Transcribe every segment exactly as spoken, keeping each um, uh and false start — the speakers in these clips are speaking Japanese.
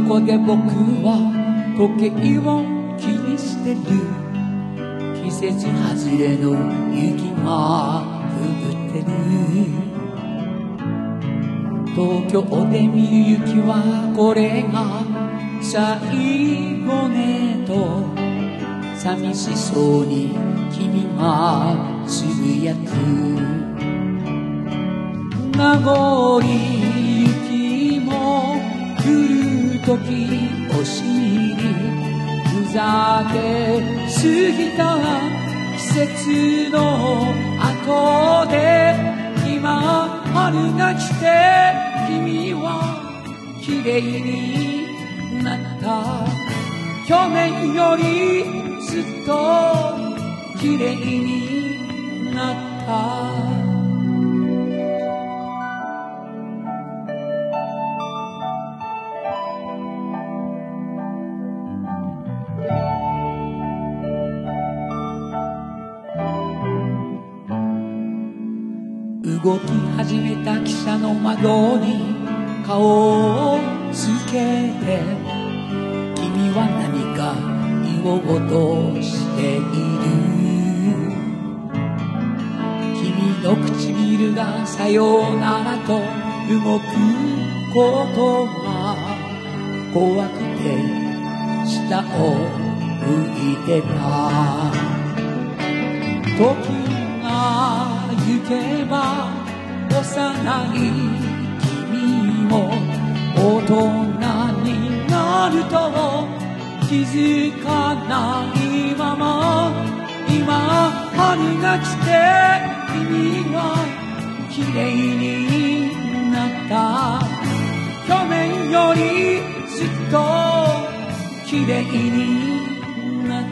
こで僕は時計を気にしてる。季節外れの雪が降ってる。東京で見る雪はこれが最後ねと寂しそうに君がつぶやく。名残雪も来るときお尻ふざけ過ぎた季節の後で今春が来て君は綺麗になった。去年よりずっと綺麗になった。動き始めた汽車の窓に顔をつけて君は何か言おうとしている。君の唇がさようならと動くことが怖くて下を向いてた。時が行けば幼い君も大人になると気づかないまま今春が来て君は綺麗になった。去年よりずっと綺麗になった。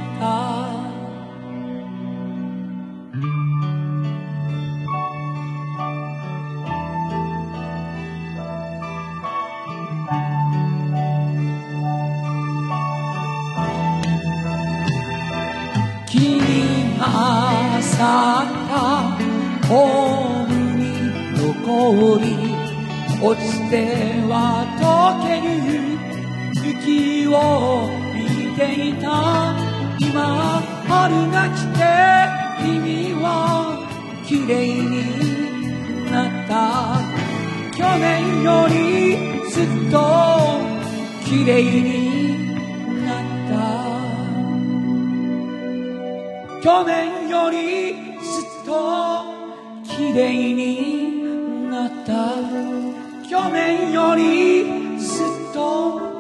君が去ったホームに残り落ちては溶ける雪を見ていた。今春が来て君は綺麗になった。去年よりずっと綺麗になった。去年よりずっと綺麗になった。去年よりずっと